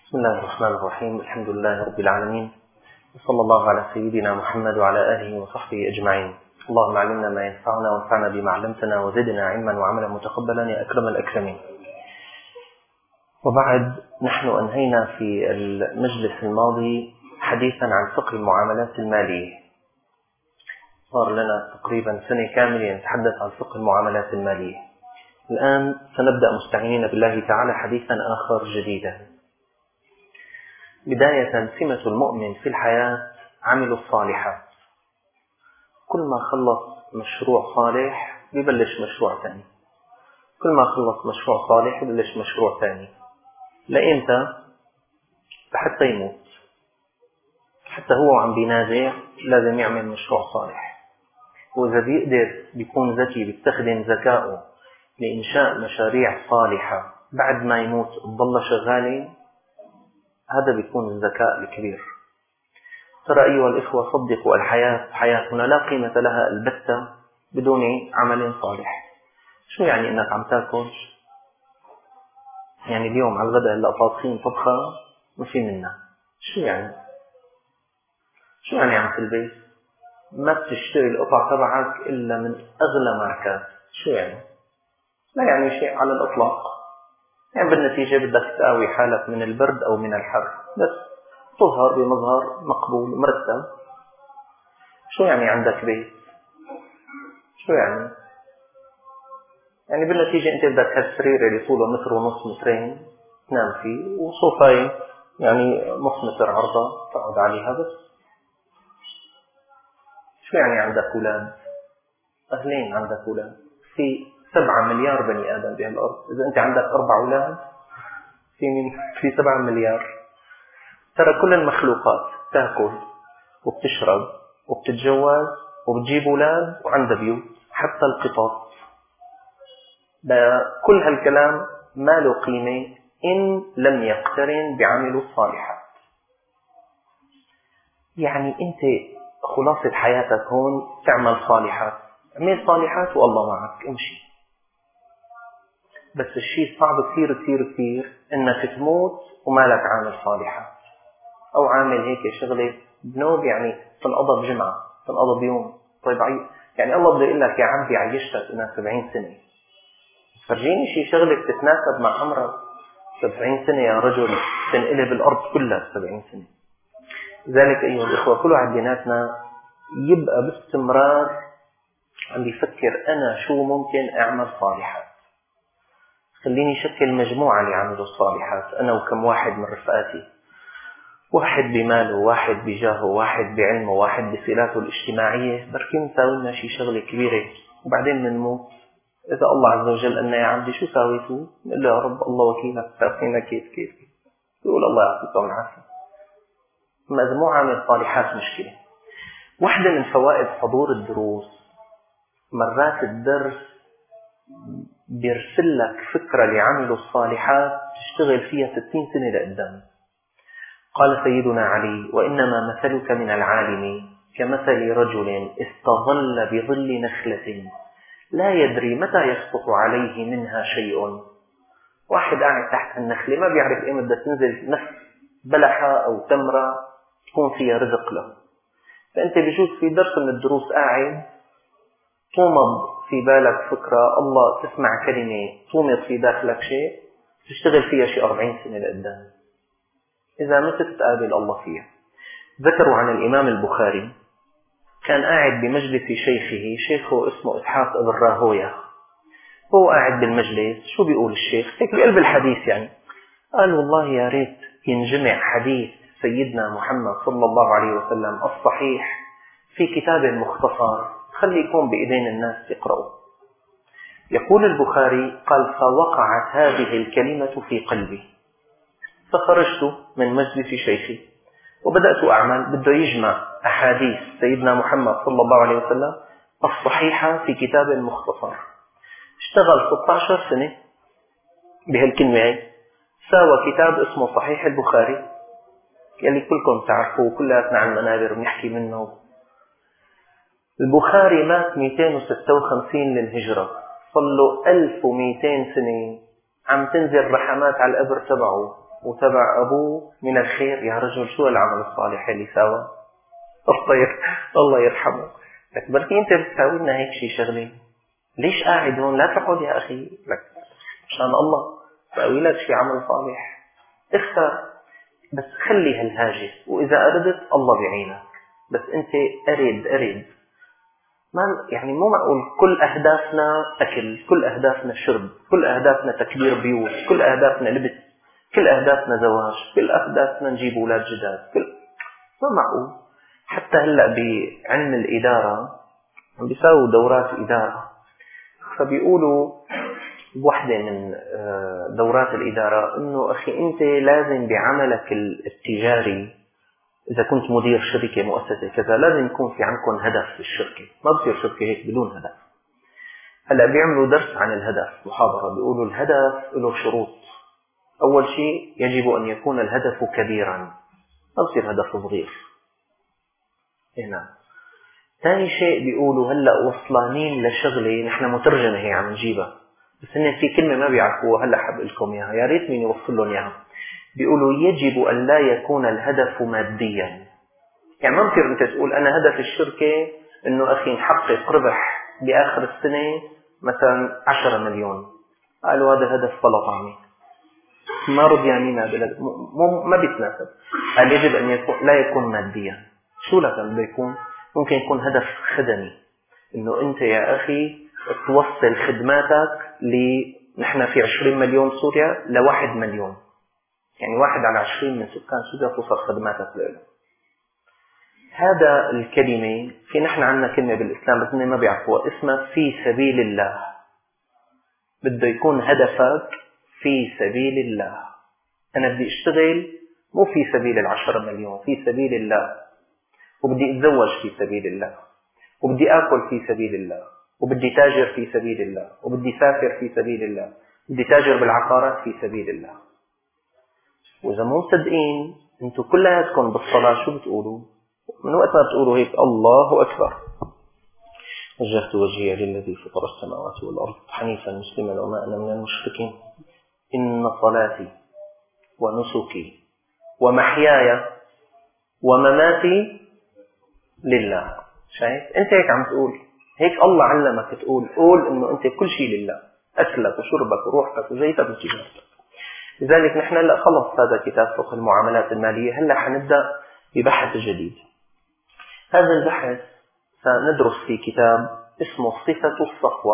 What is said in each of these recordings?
بسم الله الرحمن الرحيم. الحمد لله رب العالمين، وصلى الله على سيدنا محمد وعلى آله وصحبه أجمعين. اللهم علمنا ما ينفعنا وانفعنا بما علمتنا وزدنا علما وعملا متقبلا يا أكرم الأكرمين. وبعد، نحن أنهينا في المجلس الماضي حديثا عن فقه المعاملات المالية. صار لنا تقريبا سنة كاملة نتحدث عن فقه المعاملات المالية. الآن سنبدأ مستعينين بالله تعالى حديثا آخر جديدا. بداية، سمة المؤمن في الحياة عمل الصالحات. كل ما خلص مشروع صالح ببلش مشروع ثاني، كل ما خلص مشروع صالح ببلش مشروع ثاني، لإمتى؟ لحتى يموت. حتى هو عم بينازع لازم يعمل مشروع صالح، وإذا بيقدر بيكون ذكي، بيستخدم ذكائه لإنشاء مشاريع صالحة بعد ما يموت تضل شغالة، هذا بيكون الذكاء الكبير. ترى أيها الإخوة، صدقوا، الحياة حياتنا لا قيمة لها البتة بدون عمل صالح. شو يعني إنك عم تاكل؟ يعني اليوم على الغداء هلا طابخين طبخة ما في منها. شو يعني؟ شو يعني عم تلبس؟ ما بتشتري القطع تبعك إلا من أغلى ماركات. شو يعني؟ لا يعني شيء على الإطلاق. يعني بالنتيجة بدك تقاوي حالك من البرد أو من الحر، بس تظهر بمظهر مقبول مرتب. شو يعني عندك بيت؟ شو يعني؟ يعني بالنتيجة أنت بدك هالسرير اللي طوله متر ونص مترين تنام فيه، وصوفاية يعني نص متر عرضة تقعد عليها بس. شو يعني عندك أولاد؟ أهلين عندك أولاد؟ في 7 مليار بني آدم بهالأرض، إذا أنت عندك 4 أولاد في 7 مليار. ترى كل المخلوقات تأكل وبتشرب وبتتجوز وبتجيب أولاد وعندها بيوت، حتى القطط. كل هالكلام ما له قيمة إن لم يقترن بعمل الصالحات. يعني أنت خلاصة حياتك هون تعمل صالحات، اعمل صالحات والله معك، امشي. بس الشيء صعب كثير كثير كثير إنك تموت ومالك عامل صالحات، أو عامل هيك شغلة بنوب، يعني تنقضى بجمعة، تنقضى بيوم. طيب يعني الله بده يقول لك يا عمي عيشتك أنا 70 سنة، فرجيني شيء شغلة تتناسب مع عمرك. 70 سنة يا رجل تنقلب الأرض كلها 70 سنة. لذلك أيها الإخوة، كل واحد بيناتنا يبقى باستمرار عم بيفكر أنا شو ممكن أعمل صالحات. خليني شكل مجموعة لعمل الصالحات، أنا وكم واحد من رفقاتي، واحد بماله، واحد بجاهه، واحد بعلمه، واحد بصلاته الاجتماعية، بركي نساوي لنا شي شغلة كبيرة وبعدين نموت. إذا الله عز وجل قلنا يا عبدي شو ساويتوا؟ نقول له يا رب الله وكيلك، ساوينا كيف يقول الله يعطيكم العافية. مجموعة من الصالحات مشكلة. واحدة من فوائد حضور الدروس، مرات الدرس بيرسل لك فكرة لعمل الصالحات تشتغل فيها 60 سنة لقدام. قال سيدنا علي: وإنما مثلك من العالم كمثل رجل استظل بظل نخلة لا يدري متى يسقط عليه منها شيء. واحد قاعد تحت النخلة ما بيعرف إيه بدها تنزل نفس بلحة أو تمرة تكون فيها رزق له. فأنت بجوز في درس من الدروس قاعد تومض في بالك فكرة، الله تسمع كلمة تومض في داخلك شيء تشتغل فيها شيء 40 سنة لقدام. إذا متى تتقابل الله فيها. ذكروا عن الإمام البخاري كان قاعد بمجلس شيخه اسمه إسحاق ابن راهويه. هو قاعد بالمجلس، شو بيقول الشيخ؟ هيك بقلب الحديث يعني، قال: والله يا ريت ينجمع حديث سيدنا محمد صلى الله عليه وسلم الصحيح في كتاب مختصر، خلي يكون بإيدين الناس يقرأوا. يقول البخاري: قال: فوقعت هذه الكلمة في قلبي، فخرجت من مجلس شيخي وبدأت أعمل، بده يجمع أحاديث سيدنا محمد صلى الله عليه وسلم الصحيحة في كتاب مختصر. اشتغل 16 سنة بهالكلمة، ساوى كتاب اسمه صحيح البخاري يلي كلكم تعرفوه، كلاتنا عن منابر بنحكي منه. البخاري مات 256 للهجرة، صار له 1200 سنة عم تنزل رحمات على القبر تبعه، وتبع أبوه من الخير. يا رجل شو العمل الصالح اللي ساوى؟ الله يرحمه. لك بركي أنت بتساوي لنا هيك شي شغلة، ليش قاعد هون؟ لا تقعد يا أخي، لك مشان الله ساوي لك شي عمل صالح. اختار، بس خلي هالهاجس، وإذا أردت الله بعينك. بس أنت أريد ما يعني مو معقول كل أهدافنا أكل، كل أهدافنا شرب، كل أهدافنا تكبير بيوت، كل أهدافنا لبس، كل أهدافنا زواج، كل أهدافنا نجيب أولاد جداد. ما معقول. حتى هلأ بعلم الإدارة عم بيساووا دورات إدارة، فبيقولوا بوحدة من دورات الإدارة إنه أخي أنت لازم بعملك التجاري، إذا كنت مدير شركة مؤسسة كذا، لازم يكون في عندكم هدف في الشركة. ما بصير شركة هيك بدون هدف. هلأ بيعملوا درس عن الهدف، محاضرة، بيقولوا الهدف له شروط. أول شيء يجب أن يكون الهدف كبيرا، ما بصير هدف صغير. هنا ثاني شيء بيقولوا هلأ وصلانين لشغلة نحن مترجمة هي عم نجيبها، بس إن في كلمة ما بيعرفوها، هلأ حب لكم إياها، يا ريت مين يوصل لهم إياها. بيقولوا يجب أن لا يكون الهدف ماديا. يعني ما بصير أنت تقول أنا هدف الشركة إنه أخي نحقق ربح بآخر السنة مثلا 10 مليون. قالوا هذا هدف فلطاني، ما رضي عنينا، ما بيتناسب. قال يجب أن يكون لا يكون ماديا. شو لكن بيكون؟ ممكن يكون هدف خدمي، إنه أنت يا أخي توصل خدماتك نحن في 20 مليون سوريا ل1 مليون، يعني 1 على 20 من سكان سوريا توصل خدماتك له. هذا الكلمة في نحن عندنا كلمة بالإسلام بس ما بيعرفوها، اسمها في سبيل الله. بده يكون هدفك في سبيل الله. أنا بدي أشتغل مو في سبيل 10 مليون، في سبيل الله، وبدي أتزوج في سبيل الله، وبدي آكل في سبيل الله، وبدي تاجر في سبيل الله، وبدي سافر في سبيل الله، بدي تاجر بالعقارات في سبيل الله. وإذا مو مصدقين أنتم كلياتكم بالصلاة شو بتقولوا؟ من وقت ما بتقولوا هيك الله أكبر، وجهت وجهي للذي فطر السماوات والأرض حنيفا مسلما وما أنا من المشركين، إن صلاتي ونسكي ومحياي ومماتي لله. شايف؟ أنت هيك عم تقول، هيك الله علمك تقول، قول إنه أنت كل شيء لله، أكلك وشربك وروحك وزيتك وتجارتك. لذلك نحن هلا خلص هذا كتاب فقه المعاملات المالية، هلا حنبدأ ببحث جديد. هذا البحث سندرس في كتاب اسمه صفة الصفوة.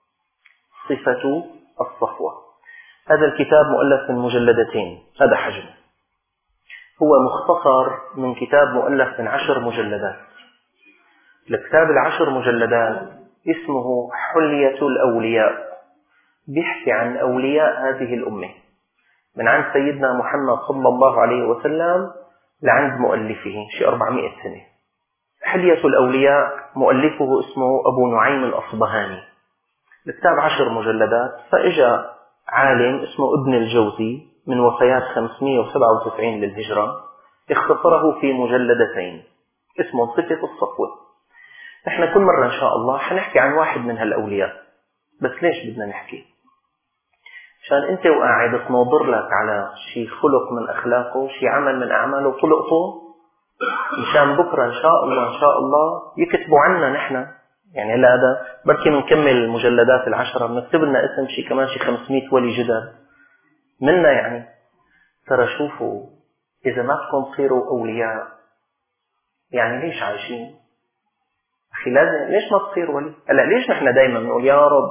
صفة الصفوة. هذا الكتاب مؤلف من مجلدتين، هذا حجمه. هو مختصر من كتاب مؤلف من 10 مجلدات. الكتاب 10 مجلدات اسمه حلية الأولياء، بيحكي عن أولياء هذه الأمة من عند سيدنا محمد صلى الله عليه وسلم لعند مؤلفه شيء 400 سنة. حلية الأولياء مؤلفه اسمه أبو نعيم الأصبهاني. الكتاب 10 مجلدات. فإجا عالم اسمه ابن الجوزي من وفيات 597 للهجرة، اختصره في مجلدتين اسمه صفة الصفوة. نحن كل مرة إن شاء الله حنحكي عن واحد من هالأولياء. بس ليش بدنا نحكي؟ عشان أنت وقاعد تنظر لك على شي خلق من أخلاقه، شي عمل من أعماله طلقته، مشان بكرة إن شاء الله يكتبوا عنا نحن. يعني هلا هذا بركي بنكمل المجلدات 10 بنكتب لنا اسم شي كمان شي 500 ولي جدد منا. يعني ترى شوفوا، إذا ما بدكم تصيروا أولياء يعني ليش عايشين؟ أخي لازم ليش ما تصير ولي؟ هلا ليش نحن دايما نقول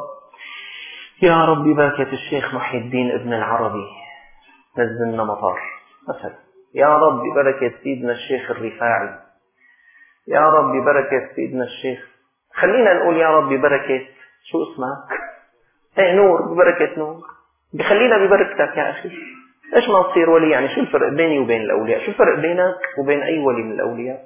يا رب ببركة الشيخ محي الدين ابن العربي نزلنا مطار مثلا، يا رب ببركة سيدنا الشيخ الرفاعي، يا رب ببركة سيدنا الشيخ، خلينا نقول يا رب ببركة شو اسمك؟ نور، ببركة نور، بخلينا ببركتك يا أخي. إيش ما تصير ولي؟ يعني شو الفرق بيني وبين الأولياء؟ شو الفرق بينك وبين أي ولي من الأولياء؟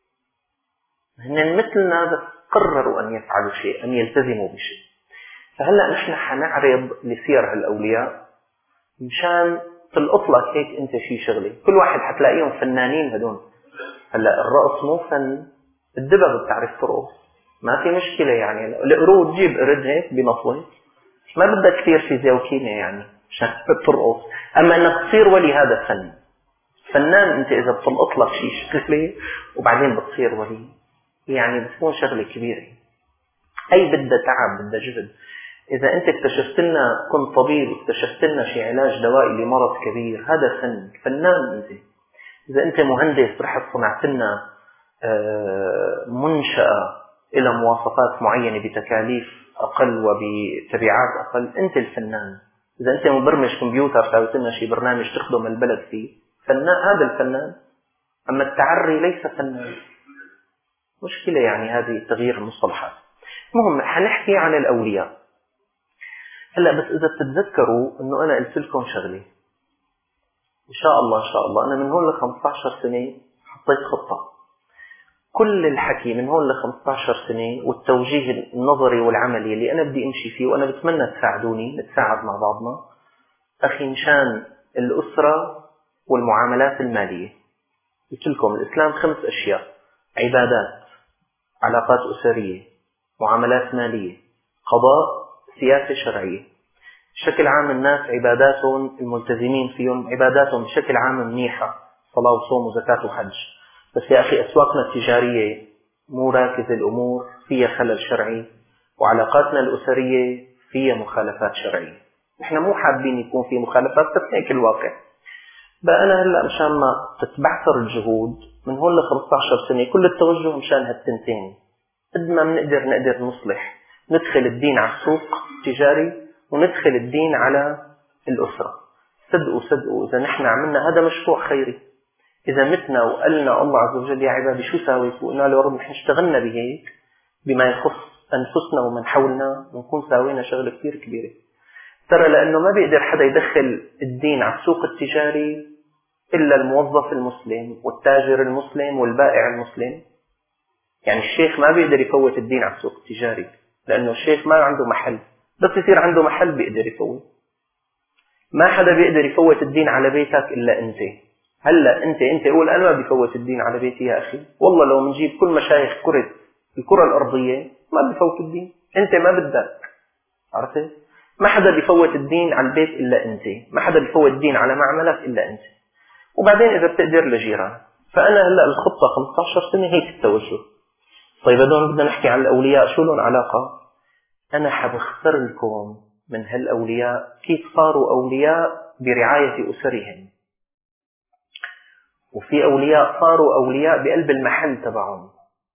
هن مثلنا بس قرروا أن يفعلوا شيء، أن يلتزموا بشيء. فهلأ نحن حنعرض لسير هالأولياء مشان تلقط لك هيك أنت شي شغلة. كل واحد حتلاقيهم فنانين هدول. هلأ الرقص مو فن، الدبغ بتعرف ترقص ما في مشكلة. يعني القرود جيب قرد هيك بنصوي، ما بدك كثير فيزياء وكيمياء يعني. عشان ترقص. أما أنك تصير ولي هذا فن. فنان أنت إذا بتلقط لك شيء شغلة وبعدين بتصير ولي، يعني بتكون شغلة كبيرة. أي بدها تعب، بدها جهد. إذا أنت اكتشفت لنا، كنت طبيب اكتشفت لنا شيء علاج دوائي لمرض كبير، هذا فن، فنان أنت. إذا أنت مهندس رحت صنعت لنا منشأة إلى مواصفات معينة بتكاليف أقل وبتبعات أقل، أنت الفنان. إذا أنت مبرمج كمبيوتر سويت لنا شيء برنامج تخدم البلد فيه، فنان، هذا الفنان. أما التعري ليس فنان. مشكلة يعني هذه تغيير المصطلحات. المهم حنحكي عن الأولياء هلا. بس إذا بتتذكروا إنه أنا قلت لكم شغلة، إن شاء الله أنا من هون ل 15 سنة حطيت خطة. كل الحكي من هون ل 15 سنة والتوجيه النظري والعملي اللي أنا بدي أمشي فيه، وأنا بتمنى تساعدوني نتساعد مع بعضنا أخي، مشان الأسرة والمعاملات المالية. قلت لكم الإسلام 5 أشياء: عبادات، علاقات أسرية، معاملات مالية، قضاء، سياسة شرعية. بشكل عام الناس عباداتهم، الملتزمين فيهم عباداتهم بشكل عام منيحة، صلاة وصوم وزكاة وحج. بس يا أخي أسواقنا التجارية مو راكز الأمور، فيها خلل شرعي، وعلاقاتنا الأسرية فيها مخالفات شرعية. نحن مو حابين يكون في مخالفات، بس هيك الواقع. بقى أنا هلأ مشان ما تتبعثر الجهود من هون ل 15 سنة كل التوجه مشان هالتنتين. قد ما نقدر نصلح، ندخل الدين على السوق التجاري وندخل الدين على الأسرة. صدقوا إذا نحن عملنا هذا مشروع خيري. إذا متنا وقالنا الله عز وجل يا عبادي شو ساويت، وقلنا له يا رب نحن اشتغلنا بهيك بما يخص أنفسنا ومن حولنا، ونكون ساوينا شغلة كتير كبيرة. ترى لأنه ما بيقدر حدا يدخل الدين على السوق التجاري إلا الموظف المسلم والتاجر المسلم والبائع المسلم. يعني الشيخ ما بيقدر يفوت الدين على السوق التجاري، لأنه الشيخ ما عنده محل، بس يصير عنده محل بيقدر يفوت. ما حدا بيقدر يفوت الدين على بيتك إلا أنت. هلا أنت قول أنا ما بفوت الدين على بيتي يا أخي، والله لو منجيب كل مشايخ الكرة الأرضية ما بفوت الدين. أنت ما بدك، عرفت؟ ما حدا بفوت الدين على البيت إلا أنت، ما حدا بفوت الدين على معملك إلا أنت. وبعدين إذا بتقدر لجيران. فأنا هلا الخطة 15 سنة هيك التوجه. طيب هدول بدنا نحكي عن الأولياء، شو لهم علاقة؟ أنا حبختار لكم من هالأولياء كيف صاروا أولياء برعاية أسرهم. وفي أولياء صاروا أولياء بقلب المحل تبعهم.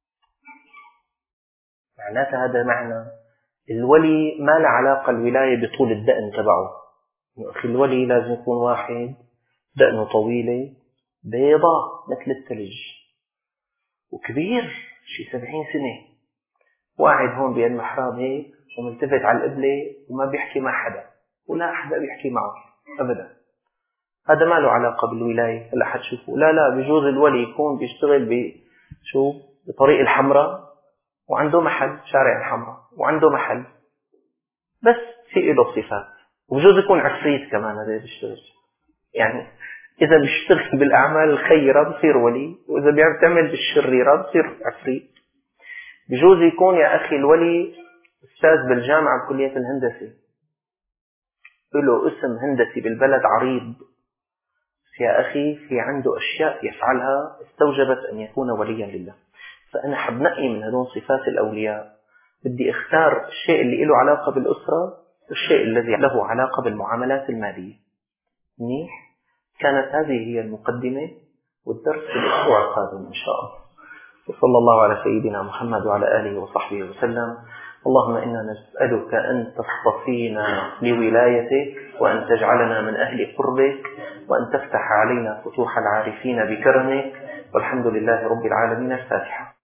معناتها هذا معنى الولي ما له علاقة الولاية بطول الدقن تبعه. أخي الولي لازم يكون واحد دقنه طويلة بيضاء مثل الثلج وكبير شي 70 سنة، واحد هون بالمحراب هيك وملتفت على القبلة وما بيحكي مع حدا ولا حدا بيحكي معه أبدا. هذا ما له علاقة بالولاية. هلا حتشوفوا لا بجوز الولي يكون بيشتغل بطريق الحمراء وعنده محل شارع الحمراء وعنده محل، بس في له صفات. وبجوز يكون عفريت كمان هذا بيشتغل. يعني إذا بيشتغل بالأعمال الخيرة بصير ولي، وإذا بيعمل بالشريرة بصير عفريت. بجوز يكون يا أخي الولي أستاذ بالجامعة بكلية الهندسة، له اسم هندسي بالبلد عريض، يا أخي في عنده أشياء يفعلها استوجبت أن يكون وليا لله. فأنا حبنقي من هذون صفات الأولياء، بدي اختار الشيء اللي له علاقة بالأسرة والشيء الذي له علاقة بالمعاملات المالية. منيح؟ كانت هذه هي المقدمة، والدرس في الأسبوع القادم إن شاء الله. وصلى الله على سيدنا محمد وعلى آله وصحبه وسلم. اللهم إنا نسألك أن تصطفينا لولايتك، وأن تجعلنا من أهل قربك، وأن تفتح علينا فتوح العارفين بكرمك. والحمد لله رب العالمين. الفاتحة.